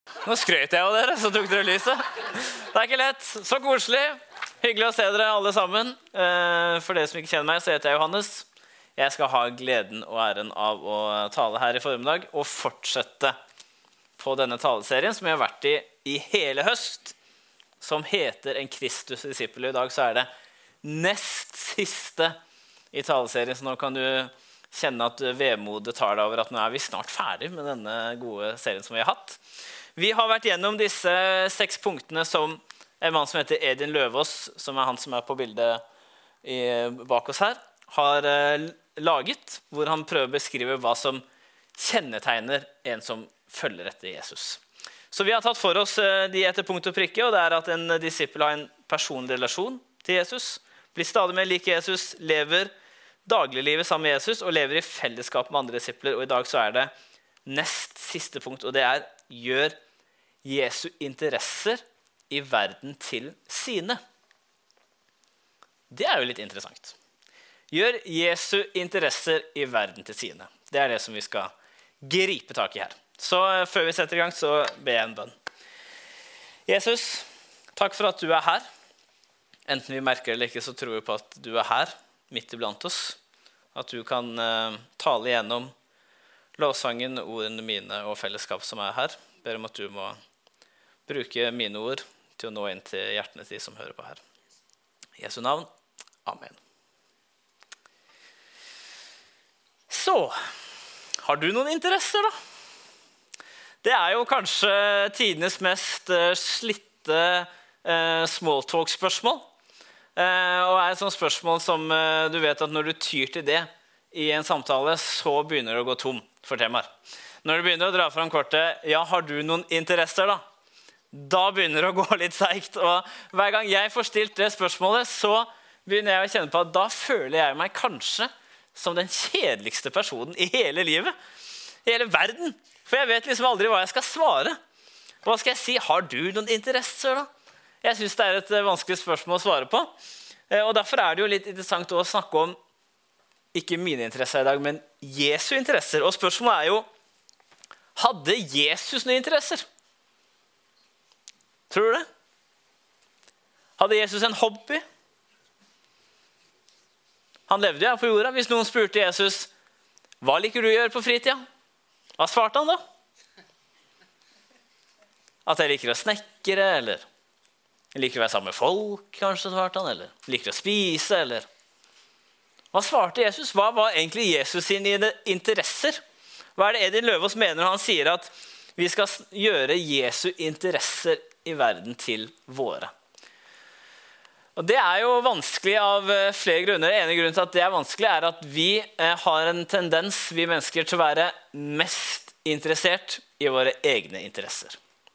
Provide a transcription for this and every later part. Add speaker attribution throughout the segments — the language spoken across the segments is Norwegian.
Speaker 1: Nå skrøt jeg av dere, så tok dere lyset. Det ikke lett. Så koselig. Hyggelig å se dere alle sammen. For dere som ikke kjenner meg, så heter jeg Johannes. Jeg skal ha gleden og æren av å tale her i formiddag og fortsette på denne taleserien som jeg har vært i hele høst, som heter En Kristus disippel. I dag så det nest siste i taleserien, så nå kan du kjenne at vemodet tar deg over at nå vi snart ferdig med denne gode serien som vi har hatt. Vi har vært gjennom disse 6 punktene som en mann som heter Edin Løvaas, som han som på bildet bak oss her, har laget, hvor han prøver å beskrive hva som kjennetegner en som følger etter Jesus. Så vi har tatt for oss de etter punkt og prikke, og det at en disippel har en personlig relasjon til Jesus, blir stadig mer lik Jesus, lever dagliglivet sammen med Jesus og lever i fellesskap med andre disipler. Og i dag så det nest siste punkt, og det gjør Jesu interesser i verden til sine. Det jo litt interessant. Gjør Jesu interesser i verden til sine. Det det som vi skal gripe tak i her. Så før vi setter i gang, så ber jeg en bønn. Jesus, takk for at du her. Enten vi merker det eller ikke, så tror vi på at du her, midt iblant oss. At du kan tale gjennom lovsangen, ordene mine og fellesskap som her. Ber om at du må bruke mine ord til å nå inn til hjertene til de som hører på her. I Jesu navn. Amen. Så, har du noen interesser da? Det jo kanskje tidenes mest slitte smalltalk-spørsmål. Og et sånt spørsmål som du vet at når du tyr til det i en samtale, så begynner det å gå tom for temaer. Når du begynner å dra fram kortet, ja, har du noen interesser da? Da begynner det å gå litt seigt. Og hver gang jeg får stilt det spørsmålet, så begynner jeg å kjenne på at da føler jeg meg kanskje som den kjedeligste personen i hele livet, i hele verden. For jeg vet liksom aldri hva jeg skal svare. Hva skal jeg si? Har du noen interesser da? Jeg synes det et vanskelig spørsmål å svare på. Og derfor det jo litt interessant å snakke om ikke mine interesser i dag, men Jesu interesser. Og spørsmålet jo, hadde Jesus noen interesser? Tror du det? Hadde Jesus en hobby? Han levde jo på jorda. Hvis noen spurte Jesus, hva liker du å gjøre på fritida? Hva svarte han da? At jeg liker å snekre, eller jeg liker å være sammen med folk, kanskje svarte han, eller liker å spise, eller... Hva svarte Jesus? Hva var egentlig Jesus sine interesser? Hva det Edin Løvaas mener når han sier at vi skal gjøre Jesu interesser i verden til våre? Og det jo vanskelig av flere grunner. En grunn til at det vanskelig at vi har en tendens, vi mennesker, til å være mest interessert i våre egne interesser.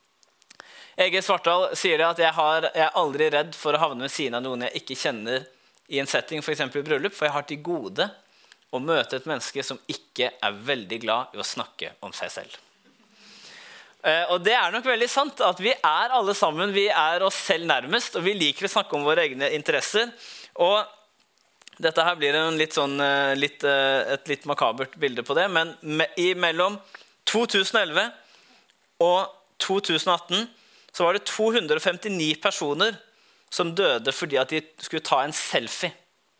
Speaker 1: Ege Svartdal sier det at jeg aldri redd for å havne ved siden av noen jeg ikke kjenner i en setting, for eksempel i bryllup, for jeg har til gode å møte et menneske som ikke veldig glad i å snakke om seg selv. Og det nok veldig sant at vi alle sammen, vi oss selv nærmest, og vi liker å snakke om våre egne interesser. Og dette her blir en et litt makabert bilde på det, men mellom 2011 og 2018 så var det 259 personer som døde fordi at de skulle ta en selfie.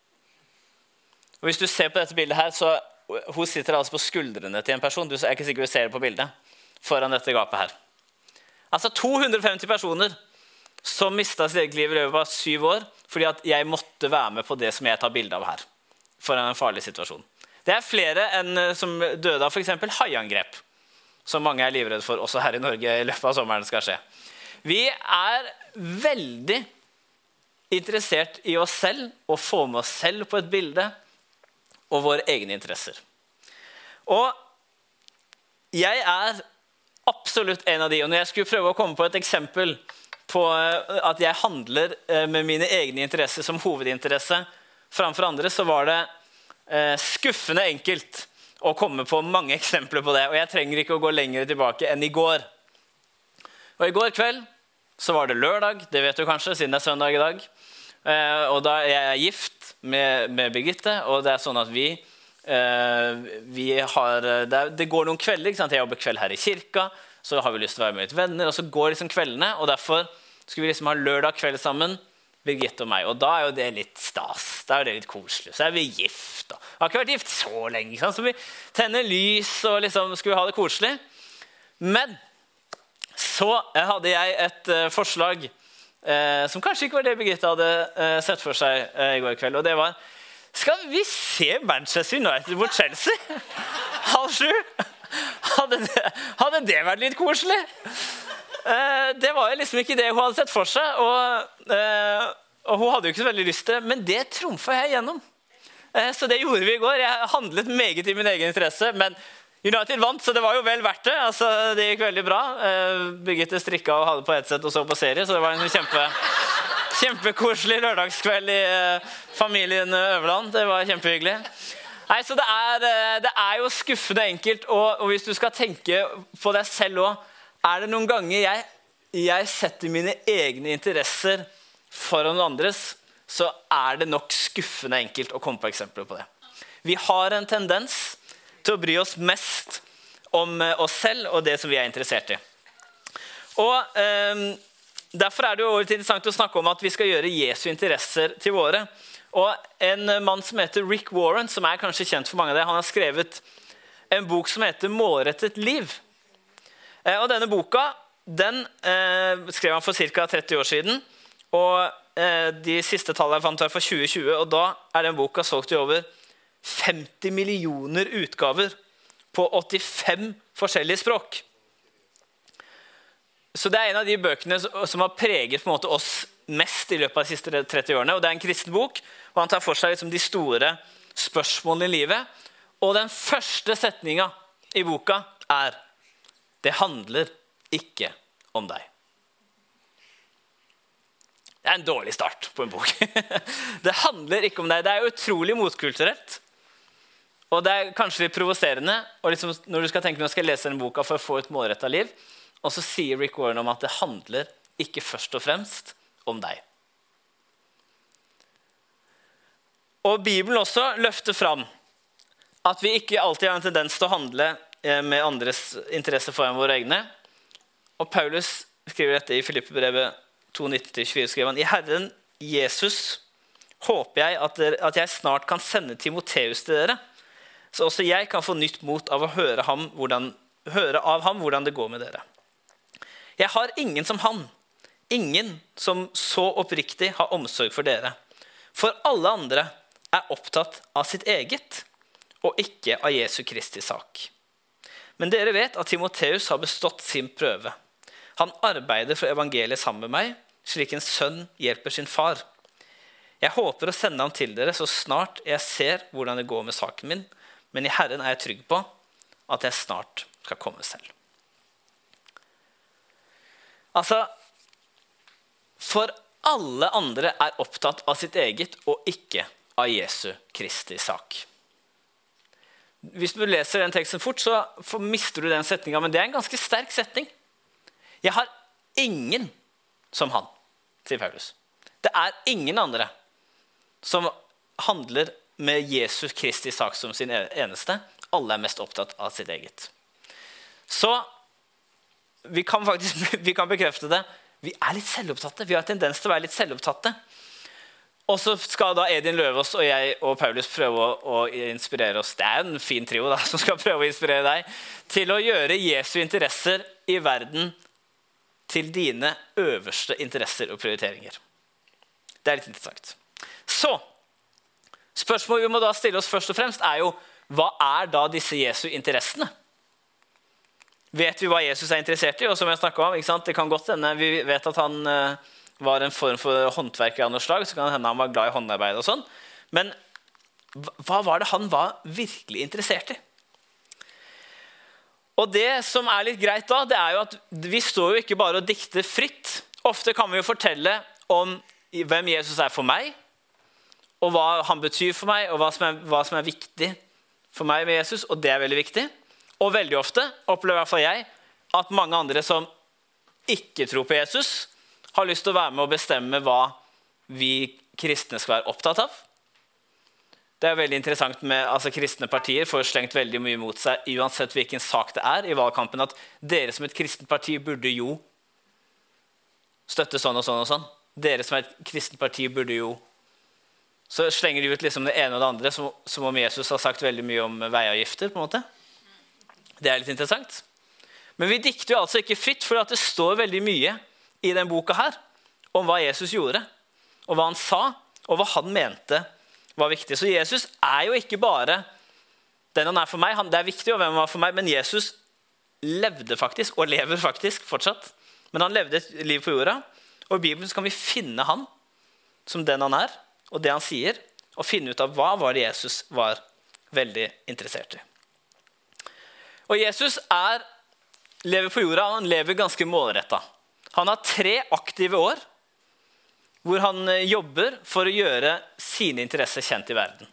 Speaker 1: Og hvis du ser på dette bildet her, så hun sitter altså på skuldrene til en person. Du ikke sikker du ser det på bildet foran dette gapet her. Altså 250 personer som mistet sitt eget liv i løpet av 7 år, fordi at jeg måtte være med på det som jeg tar bilde av her, foran en farlig situasjon. Det flere enn som døde av for eksempel haiangrep, som mange livredde for også her i Norge i løpet av sommeren skal skje. Vi veldig interessert i oss selv, og få med oss selv på et bilde, og våre egne interesser. Og jeg absolutt en av de, og når jeg skulle prøve å komme på et eksempel på at jeg handler med mine egne interesser som hovedinteresse framfor andre, så var det skuffende enkelt å komme på mange eksempler på det, og jeg trenger ikke å gå lenger tilbake enn i går. Og i går kveld så var det lørdag, det vet du kanskje, siden det søndag i dag, og da jeg gift med Birgitte, og det sånn at vi har, det går noen kvelder, ikke sant? Jeg jobber kveld her i kirka, så har vi lyst til å være med litt venner, og så går liksom kveldene, og derfor skulle vi liksom ha lørdag kveld sammen, Birgitte og meg, og da er jo det litt stas, da er det litt koselig, så er vi gift, og vi har ikke vært gift så lenge, ikke sant? Så vi tenner lys, og liksom skulle vi ha det koselig. Men så hadde jeg et forslag, som kanskje ikke var det Birgitte hadde sett for seg i går kveld, og det var, skal vi se Manchester United mot Chelsea? 6:30? Hadde det vært litt koselig? Det var jo liksom ikke det hun hadde sett for seg, og hun hadde jo ikke så veldig lyst til det, men det trumfet jeg gjennom. Så det gjorde vi i går. Jeg handlet meget i min egen interesse, men United vant, så det var jo vel verdt det. Altså, det gikk veldig bra. Birgitte strikket og hadde på headset og så på serie, så det var en kjempekoselig lørdagskveld i familien Øverland. Det var kjempehyggelig. Nei, så det er jo skuffende enkelt, og hvis du skal tenke på deg selv også, er det noen ganger jeg setter mine egne interesser foran noen andres, så er det nok skuffende enkelt å komme på eksempler på det. Vi har en tendens til å bry oss mest om oss selv og det som vi er interessert i. Og derfor er det jo litt interessant å snakke om at vi skal gjøre Jesu interesser til våre. Og en mann som heter Rick Warren, som er kanskje kjent for mange av dere, han har skrevet en bok som heter Målrettet liv. Og denne boka, den skrev han for ca. 30 år siden, og de siste tallene jeg fant var for 2020, og da er den boka solgt i over 50 millioner utgaver på 85 forskjellige språk. Så det er en av de bøkene som har preget på en måte oss mest i løpet av de siste 30 årene, og det er en kristen bok, og han tar for seg liksom de store spørsmålene i livet, og den første setningen i boka er: det handler ikke om deg. Det er en dårlig start på en bok. Det handler ikke om deg. Det er utrolig motkulturelt. Og det er kanskje litt provoserende. Og liksom, når du skal tenke, nå skal jeg lese denne boka for å få et målrettet liv, og så sier Rick Warren om at det handler ikke først og fremst om deg. Og Bibelen også løfter fram at vi ikke alltid har en tendens til å handle med andres interesse foran våre egne. Og Paulus skriver dette i Filippebrevet 2:19-24, skriver han: I Herren Jesus håper jeg at jeg snart kan sende Timoteus til dere, så også jeg kan få nytt mot av å høre av ham hvordan det går med dere. Jeg har ingen som han, ingen som så oppriktig har omsorg for dere, for alle andre er opptatt av sitt eget, og ikke av Jesu Kristi sak. Men dere vet at Timoteus har bestått sin prøve. Han arbeider for evangeliet sammen med meg, slik en sønn hjelper sin far. Jeg håper å sende ham til dere så snart jeg ser hvordan det går med saken min, men i Herren er jeg trygg på at jeg snart skal komme selv. Altså, for alle andre er opptatt av sitt eget og ikke av Jesu Kristi sak. Hvis du leser den teksten fort, så mister du den setningen, men det er en ganske sterk setning. Jeg har ingen som han, sier Paulus. Det er ingen andre som handler med Jesus Kristi sak som sin eneste. Alle er mest opptatt av sitt eget. Så vi kan bekrefte det. Vi er litt selvopptatte. Vi har tendens til å være litt selvopptatte. Og så skal da Edin Løvaas og jeg og Paulus prøve å inspirere oss. Det er en fin trio da, som skal prøve å inspirere deg til å gjøre Jesu interesser i verden til dine øverste interesser og prioriteringer. Det er litt interessant. Så, spørsmålet vi må da stille oss først og fremst er jo, hva er da disse Jesu interessene? Vet vi hva Jesus er interessert i? Og som jeg snakket om, ikke sant? Det kan godt hende, vi vet at han var en form for håndverker av noe slag, så kan det hende han var glad i håndarbeid og sånn. Men hva var det han var virkelig interessert i? Og det som er litt greit da, det er jo at vi står jo ikke bare og dikter fritt. Ofte kan vi jo fortelle om hvem Jesus er for meg, og hva han betyr for meg, og hva som er viktig for meg med Jesus, og det er veldig viktig. Og veldig ofte opplever i hvert fall jeg at mange andre som ikke tror på Jesus, har lyst til å være med og bestemme hva vi kristne skal være opptatt av. Det er veldig interessant med kristne partier får slengt veldig mye mot seg, uansett hvilken sak det er i valgkampen, at dere som et kristent parti burde jo støtte sånn og sånn og sånn. Dere som et kristent parti burde jo. Så slenger de ut liksom det ene og det andre, som om Jesus har sagt veldig mye om veiavgifter, på en måte. Det er litt interessant. Men vi dikter jo altså ikke fritt, for at det står veldig mye i den boka her, om hva Jesus gjorde, og hva han sa, og hva han mente var viktig. Så Jesus er jo ikke bare den han er for meg. Det er viktig å hvem han var for meg, men Jesus levde faktisk, og lever faktisk fortsatt. Men han levde et liv på jorda, og i Bibelen så kan vi finne han som den han er, og det han sier, og finne ut av hva var det Jesus var veldig interessert i. Og Jesus lever på jorda, og han lever ganske målrettet. Han har 3 aktive år, hvor han jobber for å gjøre sine interesser kjent i verden.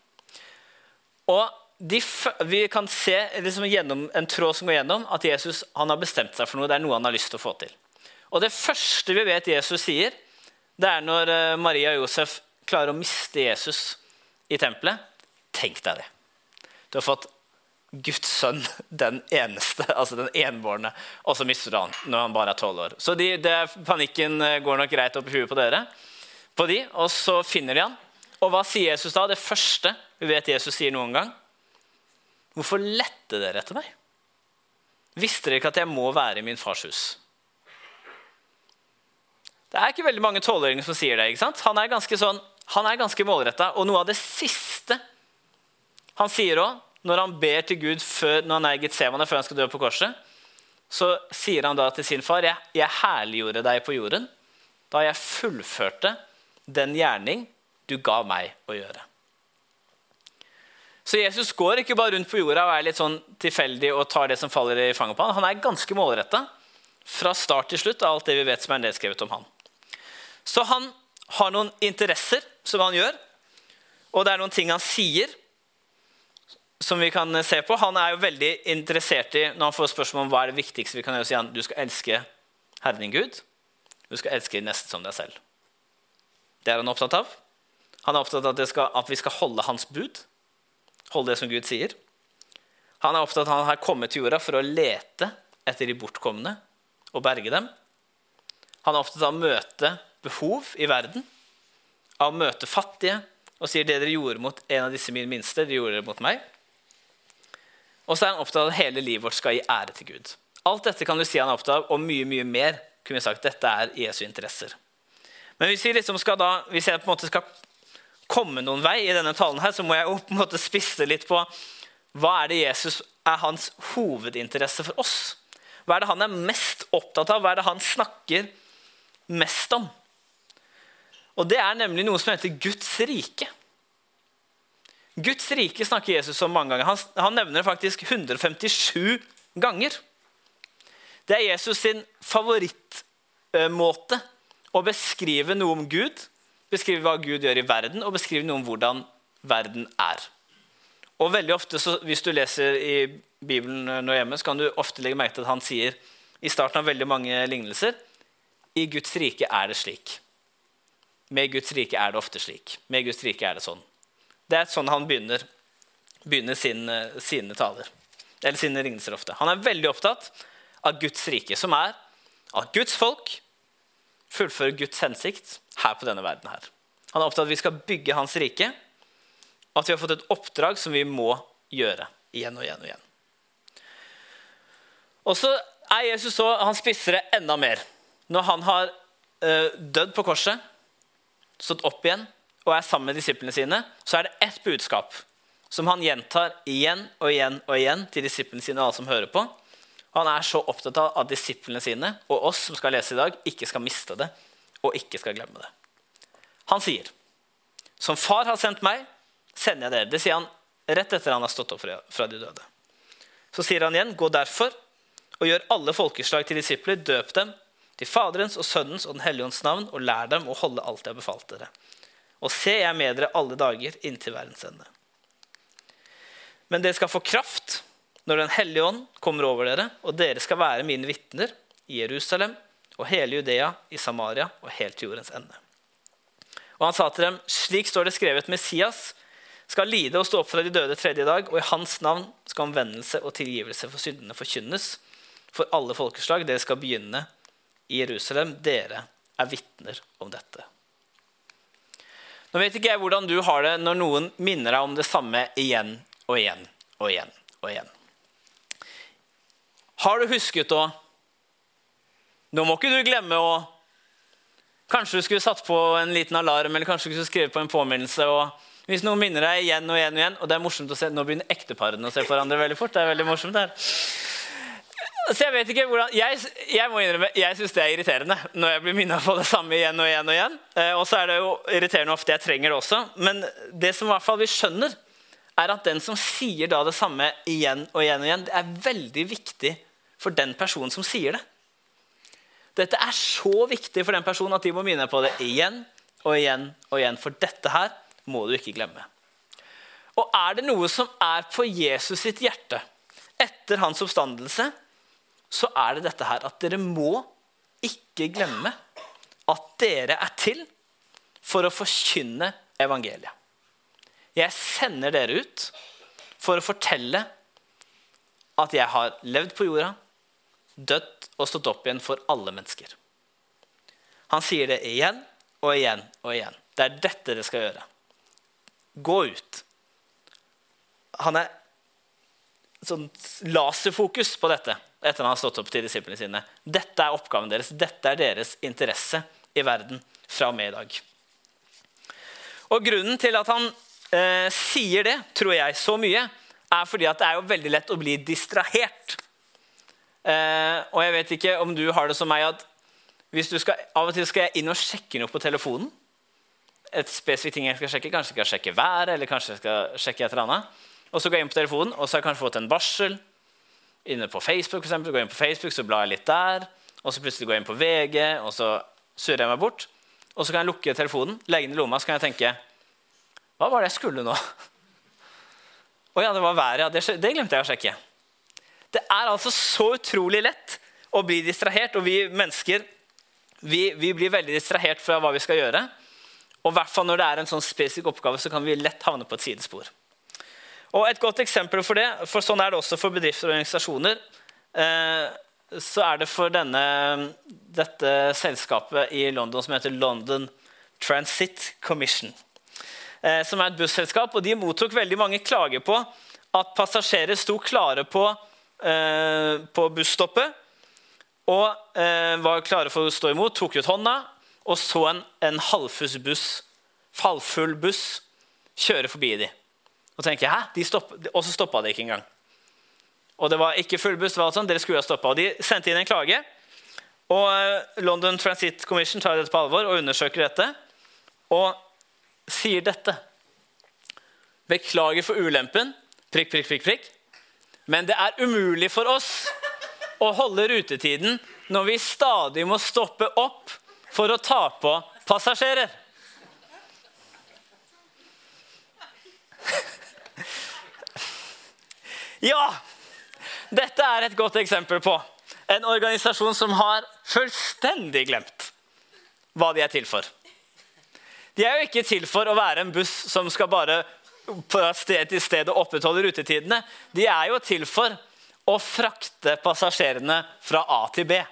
Speaker 1: Og vi kan se liksom gjennom en tråd som går gjennom, at Jesus han har bestemt seg for noe, det er noe han har lyst til å få til. Og det første vi vet Jesus sier, det er når Maria og Josef klarer å miste Jesus i tempelet. Tenk deg det. Du har fått Guds sønn, den eneste, altså den enbårne, og så mister du han når han bare er 12 år. Så panikken går nok greit opp i huet på dere, på de, og så finner de han. Og hva sier Jesus da? Det første vi vet Jesus sier noen gang. Hvorfor lette dere etter meg? Visste dere ikke at jeg må være i min fars hus? Det er ikke veldig mange 12-åringer som sier det, ikke sant? Han er ganske målrettet, og noe av det siste han sier også, når han ber til Gud når han er i Getsemane, før han skal dø på korset, så sier han da til sin far, jeg herliggjorde deg på jorden, da jeg fullførte den gjerning du ga meg å gjøre. Så Jesus går ikke bare rundt på jorda og er litt sånn tilfeldig og tar det som faller i fanget på han. Han er ganske målrettet fra start til slutt av alt det vi vet som er nedskrevet om han. Så han har noen interesser som han gjør, og det er noen ting han sier som vi kan se på. Han er jo veldig interessert i, når han får spørsmål om hva er det viktigste vi kan gjøre, sier han, du skal elske Herren din Gud, du skal elske din neste som deg selv. Det er han opptatt av. Han er opptatt av at vi skal holde hans bud, holde det som Gud sier. Han er opptatt av at han har kommet til jorda for å lete etter de bortkomne og berge dem. Han er opptatt av å møte behov i verden, av å møte fattige, og sier det dere gjorde mot en av disse mine minste, det gjorde dere mot meg. Og så er han opptatt av at hele livet vårt skal gi ære til Gud. Alt dette kan du si han er opptatt av, og mye, mye mer kunne vi sagt, dette er Jesu interesser. Men hvis jeg på en måte skal komme noen vei i denne talen her, så må jeg jo på en måte spisse litt på hva er det Jesus er hans hovedinteresse for oss? Hva er det han er mest opptatt av? Hva er det han snakker mest om? Og det er nemlig noe som heter Guds rike. Guds rike snakker Jesus om mange ganger. Han nevner det faktisk 157 ganger. Det er Jesus sin favorittmåte å beskrive noe om Gud, beskrive hva Gud gjør i verden, og beskrive noe om hvordan verden er. Og veldig ofte, hvis du leser i Bibelen nå hjemme, så kan du ofte legge merke til at han sier, i starten av veldig mange lignelser, i Guds rike er det slik. Med Guds rike er det ofte slik. Med Guds rike er det sånn. Det er sånn han begynner sine taler, eller sine lignelser ofte. Han er veldig opptatt av Guds rike, som er at Guds folk fullfører Guds hensikt her på denne verden her. Han er opptatt av at vi skal bygge hans rike, og at vi har fått et oppdrag som vi må gjøre igjen og igjen og igjen. Og så er Jesus så, han spisser det enda mer. Når han har dødd på korset, stått opp igjen, og er sammen med disiplene sine, så er det ett budskap som han gjentar igjen og igjen og igjen til disiplene sine og alle som hører på. Han er så opptatt av at disiplene sine, og oss som skal lese i dag, ikke skal miste det, og ikke skal glemme det. Han sier, som far har sendt meg, sender jeg dere. Det sier han rett etter han har stått opp fra de døde. Så sier han igjen, gå derfor, og gjør alle folkeslag til disipler, døp dem til Faderens og Sønnens og den Hellige Ånds navn, og lær dem å holde alt jeg har befalt dere. Og se, jeg er med dere alle dager inntil verdens ende. Men dere skal få kraft når den Hellige Ånd kommer over dere, og dere skal være mine vitner i Jerusalem og hele Judea, i Samaria og helt til jordens ende. Og han sa til dem, slik står det skrevet, Messias skal lide og stå opp fra de døde tredje dag, og i hans navn skal omvendelse og tilgivelse for syndene forkynnes for alle folkeslag. Dere skal begynne i Jerusalem. Dere er vitner om dette. Nå vet ikke jeg hvordan du har det når noen minner deg om det samme igjen og igjen og igjen og igjen. Har du husket å, nå må ikke du glemme å, kanskje du skulle satt på en liten alarm, eller kanskje du skulle skrevet på en påminnelse, og hvis noen minner deg igjen og igjen og igjen, og det er morsomt å se, nå begynner ekteparene å se på hverandre veldig fort, det er veldig morsomt her. Så jeg vet ikke hvordan, jeg må innrømme, jeg synes det er irriterende når jeg blir minnet på det samme igjen og igjen og igjen, og så er det jo irriterende ofte jeg trenger det også, men det som i hvert fall vi skjønner, er at den som sier da det samme igjen og igjen og igjen, det er veldig viktig for den personen som sier det. Dette er så viktig for den personen at de må minne på det igjen og igjen og igjen, for dette her må du ikke glemme. Og er det noe som er på Jesus sitt hjerte etter hans oppstandelse, så er det dette her, at dere må ikke glemme at dere er til for å forkynne evangeliet. Jeg sender dere ut for å fortelle at jeg har levd på jorda, dødd og stått opp igjen for alle mennesker. Han sier det igjen og igjen og igjen. Det er dette dere skal gjøre. Gå ut. Han er sånn laserfokus på dette etter han har stått opp til disiplene sine. Dette er oppgaven deres. Dette er deres interesse i verden fra og med i dag. Og grunnen til at han sier det, tror jeg, så mye, er fordi at det er jo veldig lett å bli distrahert. Og jeg vet ikke om du har det som meg, at hvis du skal, av og til skal jeg inn og sjekke noe på telefonen, et spesifikt ting jeg skal sjekke, kanskje jeg skal sjekke været, eller kanskje jeg skal sjekke et eller annet, og så går jeg inn på telefonen, og så har jeg kanskje fått en varsel, inne på Facebook for eksempel, går jeg inn på Facebook, så blar jeg litt der, og så plutselig går jeg inn på VG, og så surrer jeg meg bort, og så kan jeg lukke telefonen, legge den i lomma, så kan jeg tenke, hva var det jeg skulle nå? Ja, det var været, det glemte jeg å sjekke. Det er altså så utrolig lett å bli distrahert, og vi mennesker, vi blir veldig distrahert fra hva vi skal gjøre, og i hvert fall når det er en sånn spesifikk oppgave, så kan vi lett havne på et sidespor. Og et godt eksempel for det, for sånn er det også for bedrifter og organisasjoner, så er det for dette selskapet i London som heter London Transit Commission, som er et busselskap, og de mottok veldig mange klager på at passasjerer sto klare på busstoppet, og var klare for å stå imot, tok ut hånda, og så en halvfull buss kjøre forbi de. Og tenker jeg, og så stoppet de ikke engang. Og det var ikke full buss, det var sånn, dere skulle ha stoppet. Og de sendte inn en klage, og London Transit Commission tar dette på alvor og undersøker dette, og sier dette. Beklager for ulempen, prikk, prikk, prikk, prikk. Men det er umulig for oss å holde rutetiden når vi stadig må stoppe opp for å ta på passasjerer. Ja, dette er et godt eksempel på en organisasjon som har fullstendig glemt hva de er til for. De er jo ikke til for å være en buss som skal bare på sted til sted og opprettholde rutetidene. De er jo til for å frakte passasjerene fra A til B.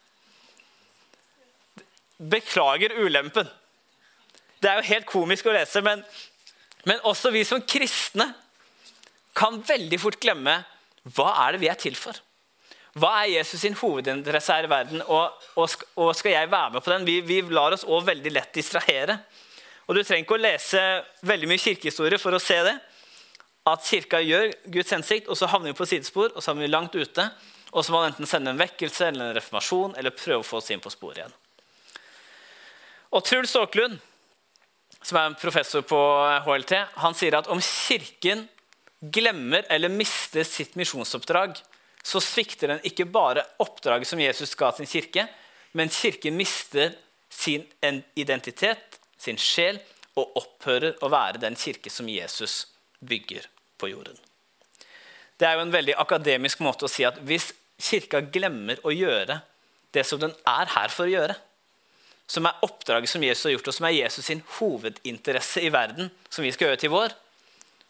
Speaker 1: Beklager ulempen. Det er jo helt komisk å lese, men også vi som kristne kan veldig fort glemme hva er det vi er til for. Hva er Jesus sin hovedinteresse her i verden, og skal jeg være med på den? Vi lar oss også veldig lett distrahere. Og du trenger ikke å lese veldig mye kirkehistorie for å se det, at kirka gjør Guds hensikt, og så havner vi på sidespor, og så havner vi langt ute, og så må man enten sende en vekkelse, eller en reformasjon, eller prøve å få oss inn på sporet igjen. Og Truls Åklund, som er en professor på HLT, han sier at om kirken glemmer eller mister sitt misjonsoppdrag, så svikter den ikke bare oppdraget som Jesus ga sin kirke, men kirken mister sin identitet, sin sjel, og opphører å være den kirke som Jesus bygger på jorden. Det er jo en veldig akademisk måte å si at hvis kirka glemmer å gjøre det som den er her for å gjøre, som er oppdraget som Jesus har gjort, og som er Jesus sin hovedinteresse i verden, som vi skal gjøre til vår,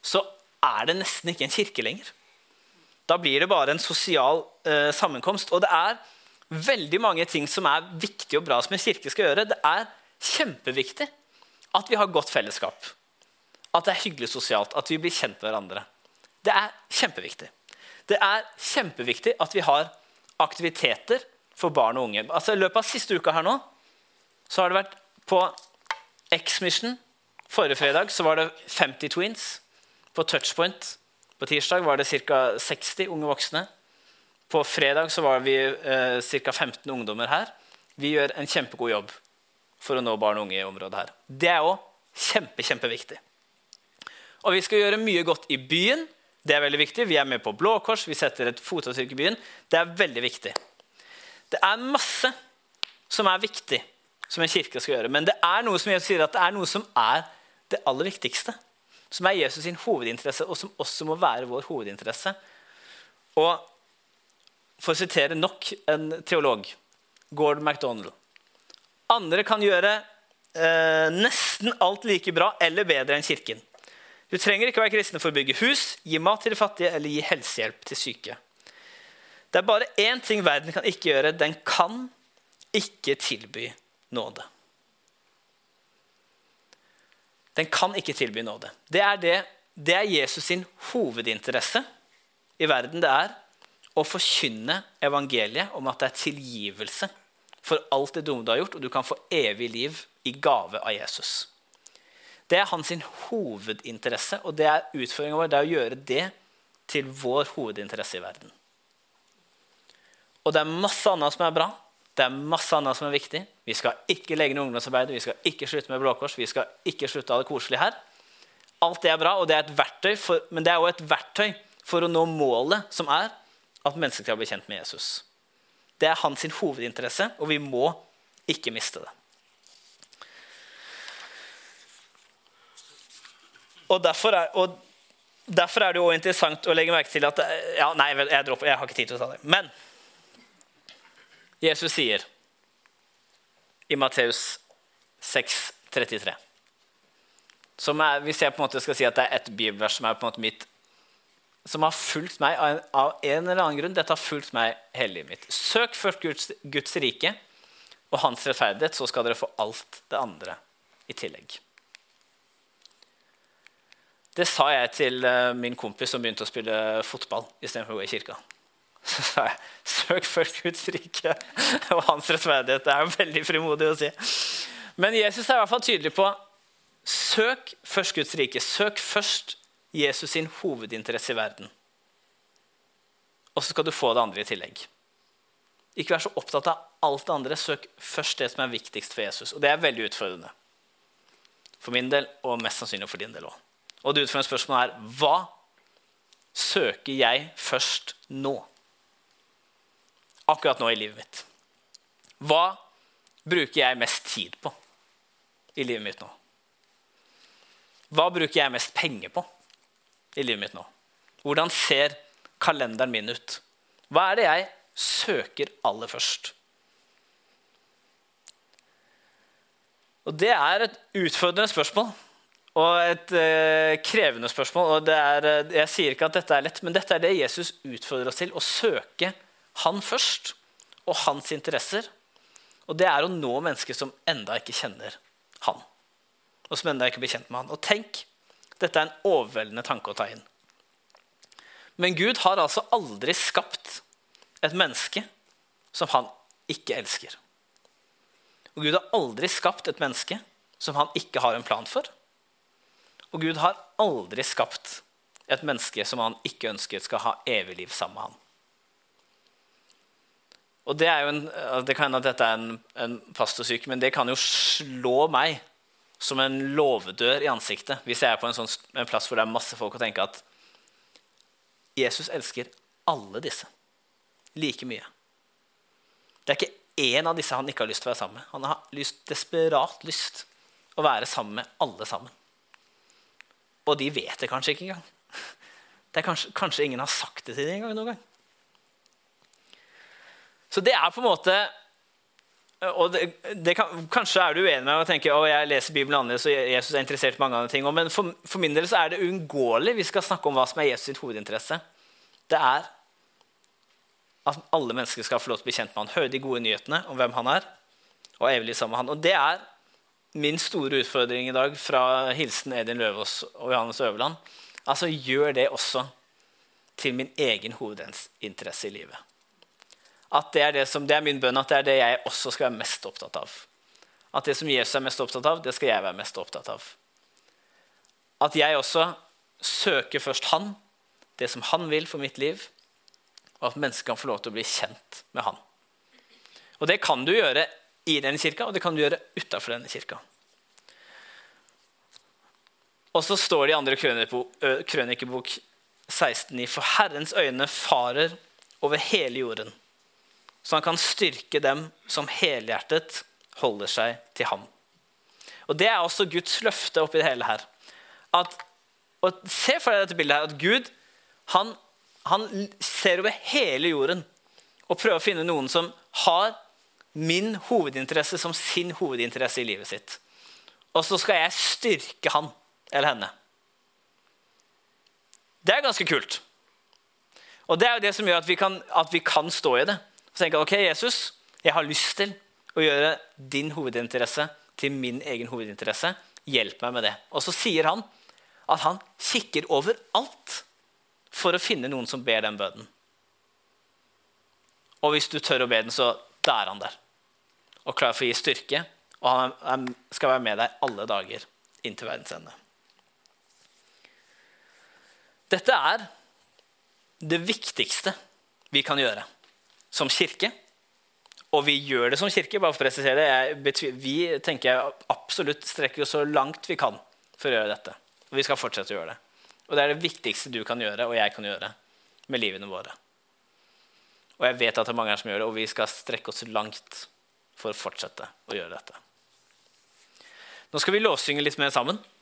Speaker 1: så er det nesten ikke en kirke lenger. Da blir det bare en sosial sammenkomst. Og det er veldig mange ting som er viktige og bra som en kirke skal gjøre. Det er kjempeviktig at vi har godt fellesskap. At det er hyggelig sosialt, at vi blir kjent med hverandre. Det er kjempeviktig. Det er kjempeviktig at vi har aktiviteter for barn og unge. Altså I løpet av siste uka her nå, så har det vært på X-Mission. Forrige fredag så var det 50 twins. På Touchpoint på tirsdag var det ca. 60 unge voksne. På fredag så var vi ca. 15 ungdommer her. Vi gjør en kjempegod jobb for å nå barn og unge i området her. Det er også kjempeviktig. Og vi skal gjøre mye godt i byen. Det er veldig viktig. Vi er med på Blå Kors. Vi setter et fotavtrykk i byen. Det er veldig viktig. Det er masse som er viktig, som en kirke skal gjøre. Men det er noe som Jesus sier at det er noe som er det aller viktigste. Som er Jesus sin hovedinteresse, og som også må være vår hovedinteresse. Og for å sitere nok en teolog, Gordon MacDonald. Andre kan gjøre nesten alt like bra eller bedre enn kirken. Du trenger ikke være kristne for å bygge hus, gi mat til de fattige eller gi helsehjelp til syke. Det er bare én ting verden kan ikke gjøre. Den kan ikke tilby nåde. Den kan ikke tilby nåde. Det er Jesus sin hovedinteresse i verden. Det er å forkynne evangeliet om at det er tilgivelse for alt det dumme du har gjort, og du kan få evig liv i gave av Jesus. Det er hans sin hovedinteresse, og det er utfordringen vår, det er å gjøre det til vår hovedinteresse i verden. Og det er masse annet som er bra, det er masse annet som er viktig. Vi skal ikke legge noe ungdomsarbeid, vi skal ikke slutte med Blå Kors, vi skal ikke slutte av det koselige her. Alt det er bra, og det er et verktøy, men det er også et verktøy for å nå målet, som er at mennesker skal bli kjent med Jesus. Det er hans sin hovedinteresse, og vi må ikke miste det. Og derfor er det jo interessant å legge merke til at jeg har ikke tid til å ta det. Men Jesus sier i Matteus 6:33, hvis jeg på en måte skal si at det er et bibelvers som er på en måte som har fulgt meg av en eller annen grunn. Dette har fulgt meg hele livet mitt. Søk først Guds rike og hans rettferdighet, så skal dere få alt det andre i tillegg. Det sa jeg til min kompis som begynte å spille fotball i stedet for å gå i kirka. Så sa jeg, søk først Guds rike og hans rettferdighet. Det er jo veldig frimodig å si. Men Jesus er i hvert fall tydelig på, søk først Guds rike. Søk først Jesus sin hovedinteresse i verden. Og så skal du få det andre i tillegg. Ikke vær så opptatt av alt det andre. Søk først det som er viktigst for Jesus. Og det er veldig utfordrende. For min del, og mest sannsynlig for din del også. Og det utfordrende spørsmålet er, hva søker jeg først nå? Akkurat nå i livet mitt. Hva bruker jeg mest tid på i livet mitt nå? Hva bruker jeg mest penger på i livet mitt nå? Hvordan ser kalenderen min ut? Hva er det jeg søker aller først? Og det er et utfordrende spørsmål. Og et krevende spørsmål, og jeg sier ikke at dette er lett, men dette er det Jesus utfordrer oss til, å søke han først, og hans interesser. Og det er å nå mennesker som enda ikke kjenner han, og som enda ikke blir kjent med han. Og tenk, dette er en overveldende tanke å ta inn. Men Gud har altså aldri skapt et menneske som han ikke elsker. Og Gud har aldri skapt et menneske som han ikke har en plan for. Og Gud har aldri skapt et menneske som han ikke ønsker skal ha evig liv sammen med han. Og det er jo det kan hende at dette er en pastorsyke, men det kan jo slå meg som en låvedør i ansiktet hvis jeg er på en plass hvor det er masse folk og tenker at Jesus elsker alle disse like mye. Det er ikke en av disse han ikke har lyst til å være sammen med. Han har desperat lyst å være sammen med alle sammen. Og de vet det kanskje ikke engang. Det er kanskje ingen har sagt det til dem noen gang. Så det er på en måte kanskje er du uenig med meg og tenker at jeg leser Bibelen annerledes, og Jesus er interessert i mange andre ting. Men for min del så er det uunngåelig. Vi skal snakke om hva som er Jesus sitt hovedinteresse. Det er at alle mennesker skal få lov til å bli kjent med han, høre de gode nyhetene om hvem han er, og evig sammen med han. Og det er min store utfordring i dag fra hilsen Edin Løvaas og Johannes Øverland. Altså gjør det også til min egen hovedinteresse i livet. At det er min bønn, at det er det jeg også skal være mest opptatt av. At det som Jesus er mest opptatt av, det skal jeg være mest opptatt av. At jeg også søker først han, det som han vil for mitt liv, og at mennesker kan få lov til å bli kjent med han. Og det kan du gjøre i denne kirka, og det kan du gjøre utenfor denne kirka. Og så står det i 2. Krønikebok 16:9, for Herrens øyne farer over hele jorden, så han kan styrke dem som helhjertet holder seg til ham. Og det er også Guds løfte oppi det hele her. Og se for deg dette bildet her, at Gud, han ser over hele jorden og prøver å finne noen som har min hovedinteresse som sin hovedinteresse i livet sitt. Og så skal jeg styrke han eller henne. Det er ganske kult. Og det er jo det som gjør at vi kan stå i det. Og tenke, ok Jesus, jeg har lyst til å gjøre din hovedinteresse til min egen hovedinteresse. Hjelp meg med det. Og så sier han at han kikker over alt for å finne noen som ber den bønnen. Og hvis du tør å be den, så er han der. Og klar for å gi styrke. Og han skal være med deg alle dager inn til verdens ende. Dette er det viktigste vi kan gjøre som kirke. Og vi gjør det som kirke, bare for å presisere det. Vi tenker jeg absolutt strekker oss så langt vi kan for å gjøre dette. Og vi skal fortsette å gjøre det. Og det er det viktigste du kan gjøre, og jeg kan gjøre med livene våre. Og jeg vet at det er mange her som gjør det, og vi skal strekke oss langt for å fortsette å gjøre dette. Nå skal vi lovsynge litt mer sammen.